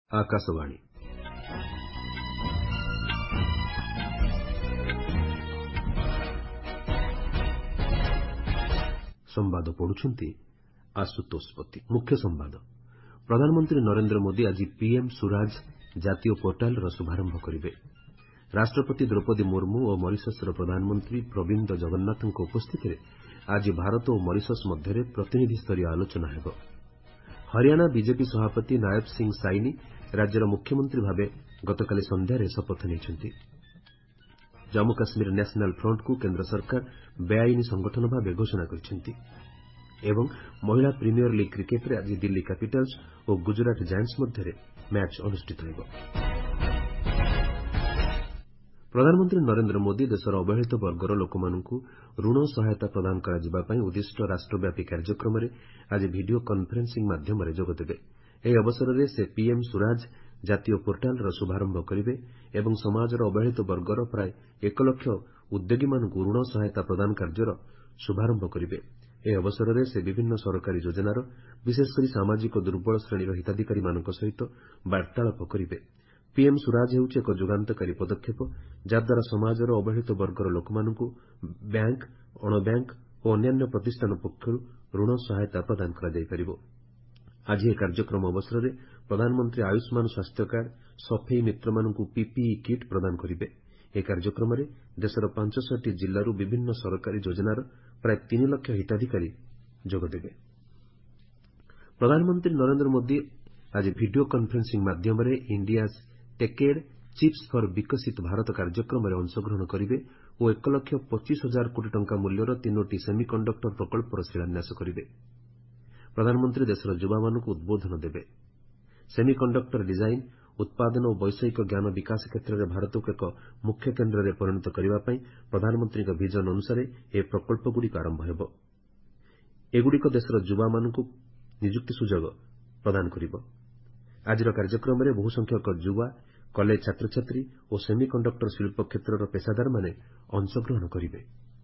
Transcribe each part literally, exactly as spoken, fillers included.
ଆକାଶବାଣୀ ସମ୍ବାଦ ପଢୁଛନ୍ତି ଆଶୁତୋଷ ପତି। ମୁଖ୍ୟ ସମ୍ବାଦ। ପ୍ରଧାନମନ୍ତ୍ରୀ ନରେନ୍ଦ୍ର ମୋଦି ଆଜି ପିଏମ୍ ସୁରାଜ ଜାତୀୟ ପୋର୍ଟାଲର ଶୁଭାରମ୍ଭ କରିବେ। ରାଷ୍ଟ୍ରପତି ଦ୍ରୌପଦୀ ମୁର୍ମୁ ଓ ମରିସସ୍ର ପ୍ରଧାନମନ୍ତ୍ରୀ ପ୍ରବିନ୍ଦ ଜଗନ୍ନାଥଙ୍କ ଉପସ୍ଥିତିରେ ଆଜି ଭାରତ ଓ ମରିସସ୍ ମଧ୍ୟରେ ପ୍ରତିନିଧିସ୍ତରୀୟ ଆଲୋଚନା ହେବ। ହରିୟାଣା ବିଜେପି ସଭାପତି ନାୟବ ସିଂ ସାଇନି ରାଜ୍ୟର ମୁଖ୍ୟମନ୍ତ୍ରୀ ଭାବେ ଗତକାଲି ସନ୍ଧ୍ୟାରେ ଶପଥ ନେଇଛନ୍ତି। ଜାମ୍ମୁ କାଶ୍ମୀର ନ୍ୟାସନାଲ୍ ଫ୍ରଣ୍ଟକୁ କେନ୍ଦ୍ର ସରକାର ବେଆଇନ ସଂଗଠନ ଭାବେ ଘୋଷଣା କରିଛନ୍ତି ଏବଂ ମହିଳା ପ୍ରିମିୟର ଲିଗ୍ କ୍ରିକେଟରେ ଆଜି ଦିଲ୍ଲୀ କ୍ୟାପିଟାଲ୍ସ ଓ ଗୁଜରାଟ ଜାୟଣ୍ଟସ୍ ମଧ୍ୟରେ ମ୍ୟାଚ୍ ଅନୁଷ୍ଠିତ ହେବ। ପ୍ରଧାନମନ୍ତ୍ରୀ ନରେନ୍ଦ୍ର ମୋଦି ଦେଶର ଅବହେଳିତ ବର୍ଗର ଲୋକମାନଙ୍କୁ ଋଣ ସହାୟତା ପ୍ରଦାନ କରାଯିବା ପାଇଁ ଉଦ୍ଦିଷ୍ଟ ରାଷ୍ଟ୍ରବ୍ୟାପୀ କାର୍ଯ୍ୟକ୍ରମରେ ଆଜି ଭିଡିଓ କନ୍ଫରେନ୍ସିଂ ମାଧ୍ୟମରେ ଯୋଗଦେବେ। ଏହି ଅବସରରେ ସେ ପିଏମ୍ ସୁରାଜ ଜାତୀୟ ପୋର୍ଟାଲର ଶୁଭାରମ୍ଭ କରିବେ ଏବଂ ସମାଜର ଅବହେଳିତ ବର୍ଗର ପ୍ରାୟ ଏକ ଲକ୍ଷ ଉଦ୍ୟୋଗୀମାନଙ୍କୁ ଋଣ ସହାୟତା ପ୍ରଦାନ କାର୍ଯ୍ୟର ଶୁଭାରମ୍ଭ କରିବେ। ଏହି ଅବସରରେ ସେ ବିଭିନ୍ନ ସରକାରୀ ଯୋଜନାର ବିଶେଷକରି ସାମାଜିକ ଦୁର୍ବଳ ଶ୍ରେଣୀର ହିତାଧିକାରୀମାନଙ୍କ ସହିତ ବାର୍ତ୍ତାଳାପ କରିବେ। ପିଏମ୍ ସୁରାଜ ହେଉଛି ଏକ ଯୁଗାନ୍ତକାରୀ ପଦକ୍ଷେପ ଯାହାଦ୍ୱାରା ସମାଜର ଅବହେଳିତ ବର୍ଗର ଲୋକମାନଙ୍କୁ ବ୍ୟାଙ୍କ, ଅଣବ୍ୟାଙ୍କ ଓ ଅନ୍ୟାନ୍ୟ ପ୍ରତିଷ୍ଠାନ ପକ୍ଷରୁ ଋଣ ସହାୟତା ପ୍ରଦାନ କରାଯାଇପାରିବ। ଆଜି ଏହି କାର୍ଯ୍ୟକ୍ରମ ଅବସରରେ ପ୍ରଧାନମନ୍ତ୍ରୀ ଆୟୁଷ୍ମାନ ସ୍ୱାସ୍ଥ୍ୟକାର୍ଡ ସଫେଇ ମିତ୍ରମାନଙ୍କୁ ପିପିଇ କିଟ୍ ପ୍ରଦାନ କରିବେ। ଏହି କାର୍ଯ୍ୟକ୍ରମରେ ଦେଶର ପାଞ୍ଚଷଠି ଜିଲ୍ଲାରୁ ବିଭିନ୍ନ ସରକାରୀ ଯୋଜନାର ପ୍ରାୟ ତିନି ଲକ୍ଷ ହିତାଧିକାରୀ ଯୋଗଦେବେ। ପ୍ରଧାନମନ୍ତ୍ରୀ ନରେନ୍ଦ୍ର ମୋଦି ଆଜି ଭିଡିଓ କନ୍ଫରେନ୍ସିଂ ମାଧ୍ୟମରେ India's techade chips for Viksit Bharat କାର୍ଯ୍ୟକ୍ରମରେ ଅଂଶଗ୍ରହଣ କରିବେ ଓ ଏକ ଲକ୍ଷ ପଚିଶ ହଜାର କୋଟି ଟଙ୍କା ମୂଲ୍ୟର ତିନୋଟି ସେମିକଣ୍ଡକ୍ଟର ପ୍ରକଳ୍ପର ଶିଳାନ୍ୟାସ କରିବେ। ପ୍ରଧାନମନ୍ତ୍ରୀ ଦେଶର ଯୁବାମାନଙ୍କୁ ଉଦ୍ବୋଧନ ଦେବେ। ସେମିକଣ୍ଡକ୍ଟର ଡିଜାଇନ୍, ଉତ୍ପାଦନ ଓ ବୈଷୟିକ ଜ୍ଞାନ ବିକାଶ କ୍ଷେତ୍ରରେ ଭାରତକୁ ଏକ ମୁଖ୍ୟ କେନ୍ଦ୍ରରେ ପରିଣତ କରିବା ପାଇଁ ପ୍ରଧାନମନ୍ତ୍ରୀଙ୍କ ଭିଜନ୍ ଅନୁସାରେ ଏହି ପ୍ରକଳ୍ପଗୁଡ଼ିକ ଆରମ୍ଭ ହେବ। ଏଗୁଡ଼ିକ ଦେଶର ଯୁବାମାନଙ୍କୁ ନିଯୁକ୍ତି ସୁଯୋଗ ପ୍ରଦାନ କରିବ। ଆଜିର କାର୍ଯ୍ୟକ୍ରମରେ ବହୁ ସଂଖ୍ୟକ ଯୁବା, କଲେଜ ଛାତ୍ରଛାତ୍ରୀ ଓ ସେମିକଣ୍ଡକ୍ଟର ଶିଳ୍ପ କ୍ଷେତ୍ରର ପେସାଦାରମାନେ ଅଂଶଗ୍ରହଣ କରିବେ।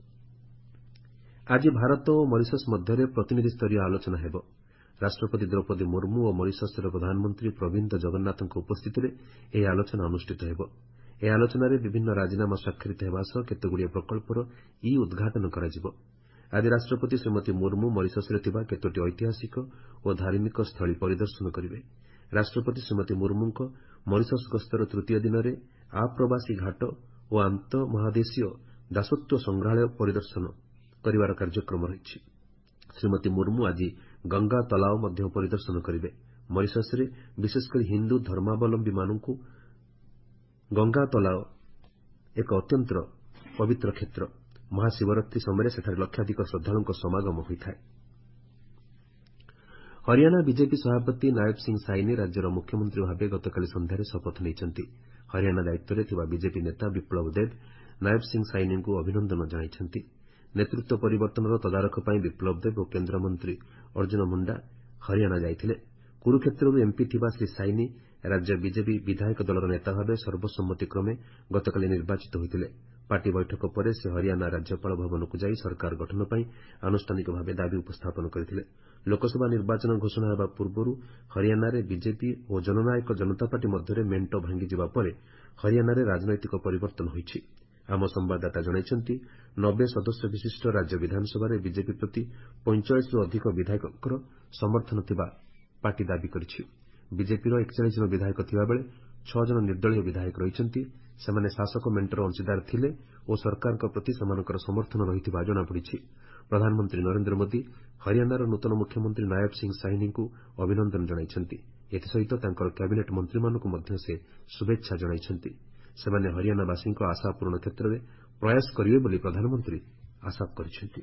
ଆଜି ଭାରତ ଓ ମରିସସ୍ ମଧ୍ୟରେ ପ୍ରତିନିଧିସ୍ତରୀୟ ଆଲୋଚନା ହେବ। ରାଷ୍ଟ୍ରପତି ଦ୍ରୌପଦୀ ମୁର୍ମୁ ଓ ମରିସସ୍ର ପ୍ରଧାନମନ୍ତ୍ରୀ ପ୍ରବିନ୍ଦ ଜଗନ୍ନାଥଙ୍କ ଉପସ୍ଥିତିରେ ଏହି ଆଲୋଚନା ଅନୁଷ୍ଠିତ ହେବ। ଏହି ଆଲୋଚନାରେ ବିଭିନ୍ନ ରାଜିନାମା ସ୍ୱାକ୍ଷରିତ ହେବା ସହ କେତେଗୁଡ଼ିଏ ପ୍ରକଳ୍ପର ଇ ଉଦ୍ଘାଟନ କରାଯିବ। ଆଜି ରାଷ୍ଟ୍ରପତି ଶ୍ରୀମତୀ ମୁର୍ମୁ ମରିସସ୍ରେ ଥିବା କେତୋଟି ଐତିହାସିକ ଓ ଧାର୍ମିକ ସ୍ଥଳୀ ପରିଦର୍ଶନ କରିବେ। ରାଷ୍ଟ୍ରପତି ଶ୍ରୀମତୀ ମୁର୍ମୁଙ୍କ ମରିସସ୍ ଗସ୍ତର ତୃତୀୟ ଦିନରେ ଆପ୍ରବାସୀ ଘାଟ ଓ ଆନ୍ତଃମହାଦେଶୀୟ ଦାସତ୍ୱ ସଂଗ୍ରହାଳୟ ପରିଦର୍ଶନ କରିବାର କାର୍ଯ୍ୟକ୍ରମ ରହିଛି। ଶ୍ରୀମତୀ ମୁର୍ମୁ ଆଜି ଗଙ୍ଗା ତଲାଓ ମଧ୍ୟ ପରିଦର୍ଶନ କରିବେ। ମରିସସ୍ରେ ବିଶେଷକରି ହିନ୍ଦୁ ଧର୍ମାବଲମ୍ବୀମାନଙ୍କୁ ଗଙ୍ଗା ତଲାଓ ଏକ ଅତ୍ୟନ୍ତ ପବିତ୍ର କ୍ଷେତ୍ର। ମହାଶିବରାତ୍ରୀ ସମୟରେ ସେଠାରେ ଲକ୍ଷାଧିକ ଶ୍ରଦ୍ଧାଳୁଙ୍କ ସମାଗମ ହୋଇଥାଏ। ହରିୟାଣା ବିଜେପି ସଭାପତି ନାୟବ ସିଂ ସାଇନି ରାଜ୍ୟର ମୁଖ୍ୟମନ୍ତ୍ରୀ ଭାବେ ଗତକାଲି ସନ୍ଧ୍ୟାରେ ଶପଥ ନେଇଛନ୍ତି। ହରିୟାଣା ଦାୟିତ୍ୱରେ ଥିବା ବିଜେପି ନେତା ବିପ୍ଳବ ଦେବ ନାୟବ ସିଂ ସାଇନିଙ୍କୁ ଅଭିନନ୍ଦନ ଜଣାଇଛନ୍ତି। ନେତୃତ୍ୱ ପରିବର୍ତ୍ତନର ତଦାରଖ ପାଇଁ ବିପ୍ଳବ ଦେବ ଓ କେନ୍ଦ୍ରମନ୍ତ୍ରୀ ଅର୍ଜ୍ଜୁନ ମୁଣ୍ଡା ହରିୟାଣା ଯାଇଥିଲେ। କୁରୁକ୍ଷେତ୍ରରୁ ଏମ୍ପି ଥିବା ଶ୍ରୀ ସାଇନି ରାଜ୍ୟ ବିଜେପି ବିଧାୟକ ଦଳର ନେତା ଭାବେ ସର୍ବସମ୍ମତିକ୍ରମେ ଗତକାଲି ନିର୍ବାଚିତ ହୋଇଥିଲେ। ପାର୍ଟି ବୈଠକ ପରେ ସେ ହରିୟାଣା ରାଜ୍ୟପାଳ ଭବନକୁ ଯାଇ ସରକାର ଗଠନ ପାଇଁ ଆନୁଷ୍ଠାନିକ ଭାବେ ଦାବି ଉପସ୍ଥାପନ କରିଥିଲେ। ଲୋକସଭା ନିର୍ବାଚନ ଘୋଷଣା ହେବା ପୂର୍ବରୁ ହରିୟାଣାରେ ବିଜେପି ଓ ଜନନାୟକ ଜନତା ପାର୍ଟି ମଧ୍ୟରେ ମେଣ୍ଟ ଭାଙ୍ଗିଯିବା ପରେ ହରିୟାଣାରେ ରାଜନୈତିକ ପରିବର୍ତ୍ତନ ହୋଇଛି। ଆମ ସମ୍ଭାଦଦାତା ଜଣାଇଛନ୍ତି, ନବେ ସଦସ୍ୟ ବିଶିଷ୍ଟ ରାଜ୍ୟ ବିଧାନସଭାରେ ବିଜେପି ପ୍ରତି ପଇଁଚାଳିଶରୁ ଅଧିକ ବିଧାୟକଙ୍କର ସମର୍ଥନ ଥିବା ପାର୍ଟି ଦାବି କରିଛି। ବିଜେପିର ଏକଚାଳିଶ ଜଣ ବିଧାୟକ ଥିବାବେଳେ ଛଅ ଜଣ ନିର୍ଦ୍ଦଳୀୟ ବିଧାୟକ ରହିଛନ୍ତି। ସେମାନେ ଶାସକ ମେଣ୍ଟର ଅଂଶୀଦାର ଥିଲେ ଓ ସରକାରଙ୍କ ପ୍ରତି ସେମାନଙ୍କର ସମର୍ଥନ ରହିଥିବା ଜଣାପଡ଼ିଛି। ପ୍ରଧାନମନ୍ତ୍ରୀ ନରେନ୍ଦ୍ର ମୋଦି ହରିୟାଣାର ନୂତନ ମୁଖ୍ୟମନ୍ତ୍ରୀ ନାୟବ ସିଂ ସାଇନିଙ୍କୁ ଅଭିନନ୍ଦନ ଜଣାଇଛନ୍ତି। ଏଥିସହିତ ତାଙ୍କର କ୍ୟାବିନେଟ୍ ମନ୍ତ୍ରୀମାନଙ୍କୁ ମଧ୍ୟ ସେ ଶୁଭେଚ୍ଛା ଜଣାଇଛନ୍ତି। ସେମାନେ ହରିୟାଣାବାସୀଙ୍କ ଆଶା ପୂରଣ କ୍ଷେତ୍ରରେ ପ୍ରୟାସ କରିବେ ବୋଲି ପ୍ରଧାନମନ୍ତ୍ରୀ ଆଶା କରିଛନ୍ତି।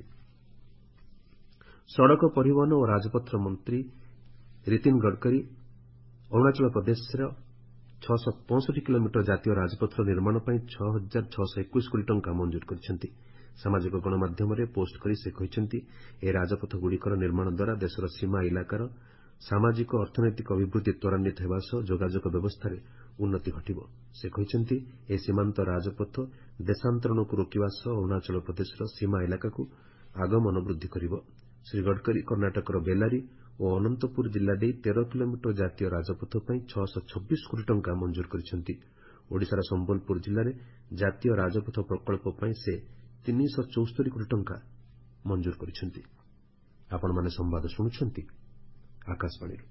ସଡ଼କ ପରିବହନ ଓ ରାଜପଥ ମନ୍ତ୍ରୀ ନୀତିନ ଗଡ଼କରୀ ଅରୁଣାଚଳ ପ୍ରଦେଶର ଛଅଶହ ପଞ୍ଚଷଠି କିଲୋମିଟର ଜାତୀୟ ରାଜପଥର ନିର୍ମାଣ ପାଇଁ ଛଅ ହଜାର ଛଅଶହ ଏକୋଇଶ କୋଟି ଟଙ୍କା ମଞ୍ଜୁର କରିଛନ୍ତି। ସାମାଜିକ ଗଣମାଧ୍ୟମରେ ପୋଷ୍ଟ କରି ସେ କହିଛନ୍ତି, ଏହି ରାଜପଥଗୁଡ଼ିକର ନିର୍ମାଣ ଦ୍ୱାରା ଦେଶର ସୀମା ଇଲାକାର ସାମାଜିକ ଅର୍ଥନୈତିକ ଅଭିବୃଦ୍ଧି ତ୍ୱରାନ୍ୱିତ ହେବା ସହ ଯୋଗାଯୋଗ ବ୍ୟବସ୍ଥାରେ ଉନ୍ନତି ଘଟିବ। ସେ କହିଛନ୍ତି, ଏହି ସୀମାନ୍ତ ରାଜପଥ ଦେଶାନ୍ତରଣକୁ ରୋକିବା ସହ ଅରୁଣାଚଳ ପ୍ରଦେଶର ସୀମା ଇଲାକାକୁ ଆଗମନ ବୃଦ୍ଧି କରିବ। ଶ୍ରୀ ଗଡ଼କରୀ କର୍ଣ୍ଣାଟକର ବେଲାରୀ ଓ ଓ ଅନନ୍ତପୁର ଜିଲ୍ଲା ଦେଇ ତେର କିଲୋମିଟର ଜାତୀୟ ରାଜପଥ ପାଇଁ ଛଅଶହ ଛବିଶ କୋଟି ଟଙ୍କା ମଞ୍ଜୁର କରିଛନ୍ତି। ଓଡ଼ିଶାର ସମ୍ବଲପୁର ଜିଲ୍ଲାରେ ଜାତୀୟ ରାଜପଥ ପ୍ରକଳ୍ପ ପାଇଁ ସେ ତିନିଶହ ଚଉସ୍ତରୀ କୋଟି ଟଙ୍କା ମଞ୍ଜୁର କରିଛନ୍ତି। ଆପଣମାନେ ସମ୍ବାଦ ଶୁଣୁଛନ୍ତି ଆକାଶବାଣୀରୁ।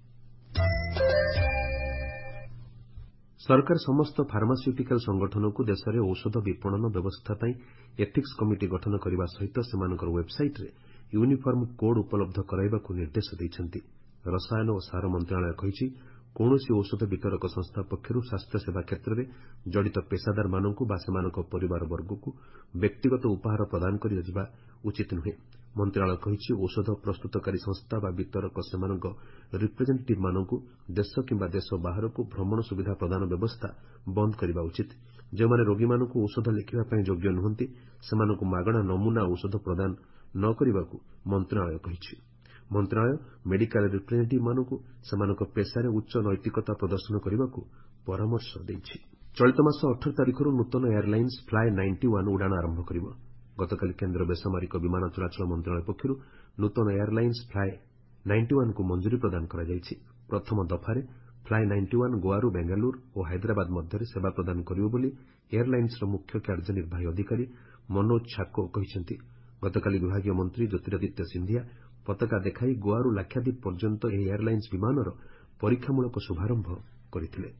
ସରକାର ସମସ୍ତ ଫାର୍ମାସ୍ୟୁଟିକାଲ ସଂଗଠନକୁ ଦେଶରେ ଔଷଧ ବିପଣନ ବ୍ୟବସ୍ଥା ପାଇଁ ଏଥିକ୍ସ କମିଟି ଗଠନ କରିବା ସହିତ ସେମାନଙ୍କର ୱେବସାଇଟ୍ରେ ୟୁନିଫର୍ମ କୋଡ୍ ଉପଲବ୍ଧ କରାଇବାକୁ ନିର୍ଦ୍ଦେଶ ଦେଇଛନ୍ତି। ରସାୟନ ଓ ସାର ମନ୍ତ୍ରଣାଳୟ କହିଛି, କୌଣସି ଔଷଧ ବିତରକ ସଂସ୍ଥା ପକ୍ଷରୁ ସ୍ୱାସ୍ଥ୍ୟସେବା କ୍ଷେତ୍ରରେ ଜଡ଼ିତ ପେସାଦାରମାନଙ୍କୁ ବା ସେମାନଙ୍କ ପରିବାରବର୍ଗକୁ ବ୍ୟକ୍ତିଗତ ଉପହାର ପ୍ରଦାନ କରାଯିବା ଉଚିତ ନୁହେଁ। ମନ୍ତ୍ରଣାଳୟ କହିଛି, ଔଷଧ ପ୍ରସ୍ତୁତକାରୀ ସଂସ୍ଥା ବା ବିତରକ ସେମାନଙ୍କ ରିପ୍ରେଜେଣ୍ଟେଟିଭ୍ମାନଙ୍କୁ ଦେଶ କିମ୍ବା ଦେଶ ବାହାରକୁ ଭ୍ରମଣ ସୁବିଧା ପ୍ରଦାନ ବ୍ୟବସ୍ଥା ବନ୍ଦ କରିବା ଉଚିତ। ଯେଉଁମାନେ ରୋଗୀମାନଙ୍କୁ ଔଷଧ ଲେଖିବା ପାଇଁ ଯୋଗ୍ୟ ନୁହନ୍ତି, ସେମାନଙ୍କୁ ମାଗଣା ନମୁନା ଔଷଧ ପ୍ରଦାନ ନ କରିବାକୁ ମନ୍ତ୍ରଣାଳୟ କହିଛି। ମନ୍ତ୍ରଣାଳୟ ମେଡିକାଲ ରିପ୍ରେଜେଣ୍ଟେଟିଭ୍ମାନଙ୍କୁ ସେମାନଙ୍କ ପେସାରେ ଉଚ୍ଚ ନୈତିକତା ପ୍ରଦର୍ଶନ କରିବାକୁ ପରାମର୍ଶ ଦେଇଛି। ଚଳିତ ମାସ ଅଠର ତାରିଖରୁ ନୂତନ ଏୟାରଲାଇନ୍ସ ଫ୍ଲାଏ ନାଇଣ୍ଟି ୱାନ୍ ଉଡ଼ାଣ ଆରମ୍ଭ କରିବ। ଗତକାଲି କେନ୍ଦ୍ର ବେସାମରିକ ବିମାନ ଚଳାଚଳ ମନ୍ତ୍ରଣାଳୟ ପକ୍ଷରୁ ନୂତନ ଏୟାରଲାଇନ୍ସ ଫ୍ଲାଏ ନାଇଣ୍ଟି ୱାନ୍କୁ ମଞ୍ଜୁରୀ ପ୍ରଦାନ କରାଯାଇଛି। ପ୍ରଥମ ଦଫାରେ ଫ୍ଲାଏ ନାଇଣ୍ଟି ୱାନ୍ ଗୋଆରୁ ବେଙ୍ଗାଲୁରୁ ଓ ହାଇଦ୍ରାବାଦ ମଧ୍ୟରେ ସେବା ପ୍ରଦାନ କରିବ ବୋଲି ଏୟାରଲାଇନ୍ସର ମୁଖ୍ୟ କାର୍ଯ୍ୟନିର୍ବାହୀ ଅଧିକାରୀ ମନୋଜ ଛାକୋ କହିଛନ୍ତି। ଗତକାଲି ବିଭାଗୀୟ ମନ୍ତ୍ରୀ ଜ୍ୟୋତିରାଦିତ୍ୟ ସିନ୍ଧିଆ ପତାକା ଦେଖାଇ ଗୋଆରୁ ଲାକ୍ଷାଦ୍ୱୀପ ପର୍ଯ୍ୟନ୍ତ ଏହି ଏୟାରଲାଇନ୍ସ ବିମାନର ପରୀକ୍ଷାମୂଳକ ଶୁଭାରମ୍ଭ କରିଥିଲେ।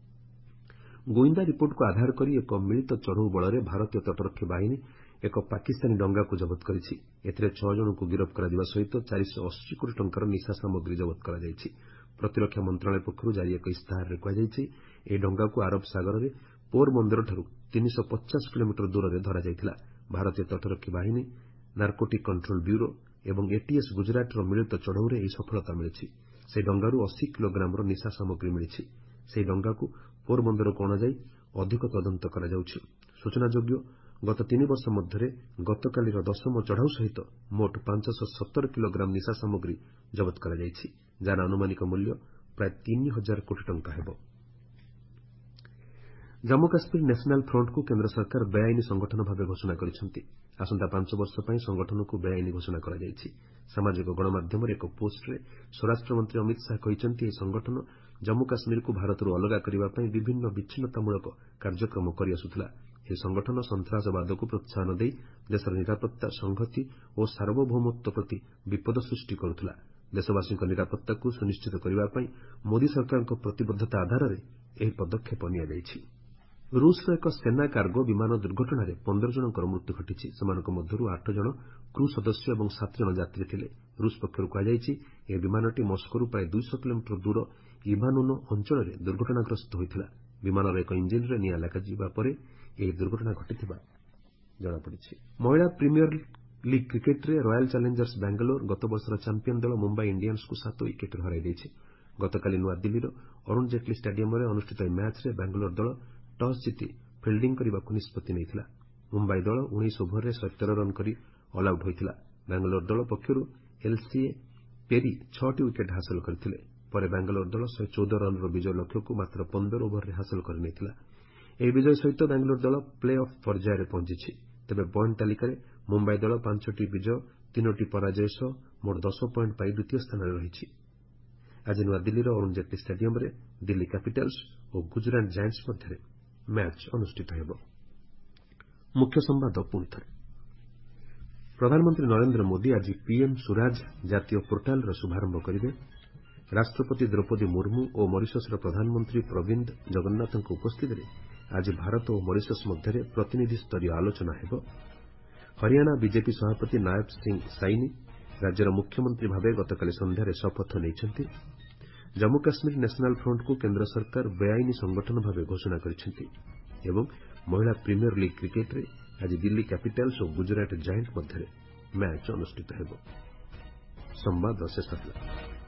ଗୁଇନ୍ଦା ରିପୋର୍ଟକୁ ଆଧାର କରି ଏକ ମିଳିତ ଚଢ଼ଉ ବଳରେ ଭାରତୀୟ ତଟରକ୍ଷୀ ବାହିନୀ ଏକ ପାକିସ୍ତାନୀ ଡଙ୍ଗାକୁ ଜବତ କରିଛି। ଏଥିରେ ଛଅ ଜଣଙ୍କୁ ଗିରଫ କରାଯିବା ସହିତ ଚାରିଶହ ଅଶୀ କୋଟି ଟଙ୍କାର ନିଶା ସାମଗ୍ରୀ ଜବତ କରାଯାଇଛି। ପ୍ରତିରକ୍ଷା ମନ୍ତ୍ରଣାଳୟ ପକ୍ଷରୁ ଜାରି ଏକ ଇସ୍ତାହାରରେ କୁହାଯାଇଛି, ଏହି ଡଙ୍ଗାକୁ ଆରବ ସାଗରରେ ପୋର ବନ୍ଦରଠାରୁ ତିନିଶହ ପଚାଶ କିଲୋମିଟର ଦୂରରେ ଧରାଯାଇଥିଲା। ଭାରତୀୟ ତଟରକ୍ଷୀ ବାହିନୀ, ନାର୍କୋଟିକ୍ କଣ୍ଟ୍ରୋଲ ବ୍ୟୁରୋ ଏବଂ ଏଟିଏସ୍ ଗୁଜରାଟର ମିଳିତ ଚଢ଼ଉରେ ଏହି ସଫଳତା ମିଳିଛି। ସେହି ଡଙ୍ଗାରୁ ଅଶୀ କିଲୋଗ୍ରାମର ନିଶା ସାମଗ୍ରୀ ମିଳିଛି। ସେହି ଡଙ୍ଗାକୁ ପୋର ବନ୍ଦରକୁ ଅଣାଯାଇ ଅଧିକ ତଦନ୍ତ କରାଯାଉଛି। ସୂଚନାଯୋଗ୍ୟ, ଗତ ତିନି ବର୍ଷ ମଧ୍ୟରେ ଗତକାଲିର ଦଶମ ଚଢ଼ଉ ସହିତ ମୋଟ ପାଞ୍ଚଶହ ସତର କିଲୋଗ୍ରାମ ନିଶା ସାମଗ୍ରୀ ଜବତ କରାଯାଇଛି, ଯାହାର ଆନୁମାନିକ ମୂଲ୍ୟ ପ୍ରାୟ ତିନି ହଜାର କୋଟି ଟଙ୍କା ହେବ। ଜାମ୍ମୁ କାଶ୍ମୀର ନ୍ୟାସନାଲ ଫ୍ରଣ୍ଟକୁ କେନ୍ଦ୍ର ସରକାର ବେଆଇନ ସଂଗଠନ ଭାବେ ଘୋଷଣା କରିଛନ୍ତି। ଆସନ୍ତା ପାଞ୍ଚ ବର୍ଷ ପାଇଁ ସଂଗଠନକୁ ବେଆଇନ ଘୋଷଣା କରାଯାଇଛି। ସାମାଜିକ ଗଣମାଧ୍ୟମରେ ଏକ ପୋଷ୍ଟରେ ସ୍ୱରାଷ୍ଟ୍ରମନ୍ତ୍ରୀ ଅମିତ ଶାହା କହିଛନ୍ତି, ଏହି ସଂଗଠନ ଜାମ୍ମୁ କାଶ୍ମୀରକୁ ଭାରତରୁ ଅଲଗା କରିବା ପାଇଁ ବିଭିନ୍ନ ବିଚ୍ଛିନ୍ନତାମୂଳକ କାର୍ଯ୍ୟକ୍ରମ କରିଆସୁଥିଲା। ଏହି ସଂଗଠନ ସନ୍ତାସବାଦକୁ ପ୍ରୋତ୍ସାହନ ଦେଇ ଦେଶର ନିରାପତ୍ତା, ସଂହତି ଓ ସାର୍ବଭୌମତ୍ୱ ପ୍ରତି ବିପଦ ସୃଷ୍ଟି କରୁଥିଲା। ଦେଶବାସୀଙ୍କ ନିରାପତ୍ତାକୁ ସୁନିଶ୍ଚିତ କରିବା ପାଇଁ ମୋଦି ସରକାରଙ୍କ ପ୍ରତିବଦ୍ଧତା ଆଧାରରେ ଏହି ପଦକ୍ଷେପ ନିଆଯାଇଛି। ରୁଷର ଏକ ସେନା କାର୍ଗୋ ବିମାନ ଦୁର୍ଘଟଣାରେ ପନ୍ଦର ଜଣଙ୍କର ମୃତ୍ୟୁ ଘଟିଛି। ସେମାନଙ୍କ ମଧ୍ୟରୁ ଆଠ ଜଣ କ୍ରୁ ସଦସ୍ୟ ଏବଂ ସାତ ଜଣ ଯାତ୍ରୀ ଥିଲେ। ରୁଷ ପକ୍ଷରୁ କୁହାଯାଇଛି, ଏହି ବିମାନଟି ମସ୍କୋରୁ ପ୍ରାୟ ଦୁଇଶହ କିଲୋମିଟର ଦୂର ଇଭାନୁନୋ ଅଞ୍ଚଳରେ ଦୁର୍ଘଟଣାଗ୍ରସ୍ତ ହୋଇଥିଲା। ବିମାନର ଏକ ଇଞ୍ଜିନ୍ରେ ନିଆଁ ଲାଗାଯିବା ପରେ ଏହି ଦୁର୍ଘଟଣା ଘଟିଥିବା ଜଣାପଡ଼ିଛି। ମହିଳା ପ୍ରିମିୟର ଲିଗ୍ କ୍ରିକେଟରେ ରୟାଲ ଚ୍ୟାଲେଞ୍ଜର୍ସ ବାଙ୍ଗାଲୋର ଗତବର୍ଷର ଚାମ୍ପିୟନ ଦଳ ମୁମ୍ବାଇ ଇଣ୍ଡିଆନ୍ସକୁ ସାତ ୱିକେଟରେ ହରାଇ ଦେଇଛି। ଗତକାଲି ନୂଆଦିଲ୍ଲୀର ଅରୁଣ ଜେଟ୍ଲୀ ଷ୍ଟାଡିୟମରେ ଅନୁଷ୍ଠିତ ଏହି ମ୍ୟାଚ୍ରେ ବାଙ୍ଗାଲୋର ଦଳ ଟସ୍ ଜିତି ଫିଲ୍ଡିଂ କରିବାକୁ ନିଷ୍ପତ୍ତି ନେଇଥିଲା। ମୁମ୍ବାଇ ଦଳ ଉଣେଇଶ ଓଭରରେ ଶହେ ତେର ରନ୍ କରି ଅଲ୍ ଆଉଟ୍ ହୋଇଥିଲା। ବାଙ୍ଗାଲୋର ଦଳ ପକ୍ଷରୁ ଏଲ୍ସିଏ ପେରି ଛଅଟି ୱିକେଟ୍ ହାସଲ କରିଥିଲେ। ପରେ ବାଙ୍ଗାଲୋର ଦଳ ଶହେ ଚଉଦ ରନ୍ର ବିଜୟ ଲକ୍ଷ୍ୟକୁ ମାତ୍ର ପନ୍ଦର ଓଭରରେ ହାସଲ କରିନେଇଥିଲା। ଏହି ବିଜୟ ସହିତ ବାଙ୍ଗାଲୋର ଦଳ ପ୍ଲେ ଅଫ୍ ପର୍ଯ୍ୟାୟରେ ପହଞ୍ଚିଛି। ତେବେ ପଏଣ୍ଟ ତାଲିକାରେ ମୁମ୍ବାଇ ଦଳ ପାଞ୍ଚଟି ବିଜୟ, ତିନୋଟି ପରାଜୟ ସହ ମୋଟ ଦଶ ପଏଣ୍ଟ ପାଇ ଦ୍ୱିତୀୟ ସ୍ଥାନରେ ରହିଛି। ଆଜି ନୂଆଦିଲ୍ଲୀର ଅରୁଣ ଜେଟ୍ଲୀ ଷ୍ଟାଡିୟମରେ ଦିଲ୍ଲୀ କ୍ୟାପିଟାଲ୍ସ ଓ ଗୁଜରାଟ ଜାୟଣ୍ଟସ୍ ମଧ୍ୟରେ ମ୍ୟାଚ୍ ଅନୁଷ୍ଠିତ ହେବ। ମୁଖ୍ୟ ସମ୍ବାଦ ପୁଣିଥରେ। ପ୍ରଧାନମନ୍ତ୍ରୀ ନରେନ୍ଦ୍ର ମୋଦି ଆଜି ପିଏମ୍ ସୁରାଜ ଜାତୀୟ ପୋର୍ଟାଲର ଶୁଭାରମ୍ଭ କରିବେ। ରାଷ୍ଟ୍ରପତି ଦ୍ରୌପଦୀ ମୁର୍ମୁ ଓ ମରିସସ୍ର ପ୍ରଧାନମନ୍ତ୍ରୀ ପ୍ରବିନ୍ଦ ଜଗନ୍ନାଥଙ୍କ ଉପସ୍ଥିତିରେ ଆଜି ଭାରତ ଓ ମରିସସ୍ ମଧ୍ୟରେ ପ୍ରତିନିଧିସ୍ତରୀୟ ଆଲୋଚନା ହେବ। ହରିୟାଣା ବିଜେପି ସଭାପତି ନାୟବ ସିଂ ସାଇନି ରାଜ୍ୟର ମୁଖ୍ୟମନ୍ତ୍ରୀ ଭାବେ ଗତକାଲି ସନ୍ଧ୍ୟାରେ ଶପଥ ନେଇଛନ୍ତି। ଜାମ୍ମୁ କାଶ୍ମୀର ନ୍ୟାସନାଲ ଫ୍ରଣ୍ଟକୁ କେନ୍ଦ୍ର ସରକାର ବେଆଇନ ସଂଗଠନ ଭାବେ ଘୋଷଣା କରିଛନ୍ତି ଏବଂ ମହିଳା ପ୍ରିମିୟର ଲିଗ୍ କ୍ରିକେଟରେ ଆଜି ଦିଲ୍ଲୀ କ୍ୟାପିଟାଲ୍ସ ଓ ଗୁଜରାଟ ଜାୟଣ୍ଟ ମଧ୍ୟରେ ମ୍ୟାଚ୍ ଅନୁଷ୍ଠିତ ହେବ। ସମ୍ବାଦ ଶେଷ ହେଲା।